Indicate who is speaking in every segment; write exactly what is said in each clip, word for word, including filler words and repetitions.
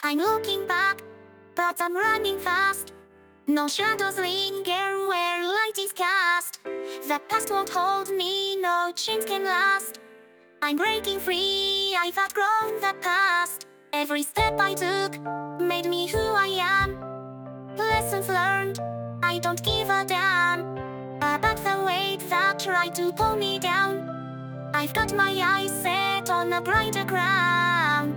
Speaker 1: I'm looking back, but I'm running fast. No shadows linger where light is cast. The past won't hold me, no chains can last. I'm breaking free, I've outgrown the past. Every step I took made me who I am. Lessons learned, I don't give a damn about the weight that tried to pull me down. I've got my eyes set on a brighter ground.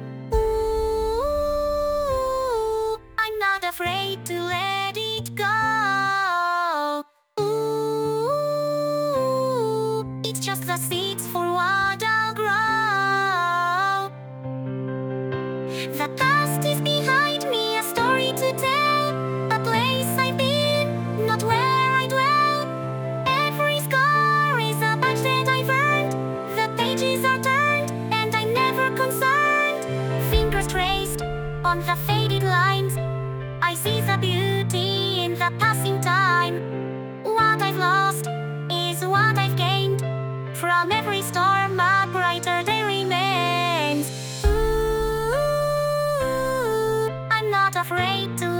Speaker 1: Ooh, I'm not afraid to let it go. Ooh, it's just the seeds for what I'll grow. The past is behind me, a story to tell, a place I've been, not where I dwell. Every scar is a badge that I've earned. The pages are turned, and I'm never concerned. Fingers traced on the faded lines, I see the beauty in the passing time. What I've lost is what I've gained. From every storm, a brighter day remains. Ooh, I'm not afraid to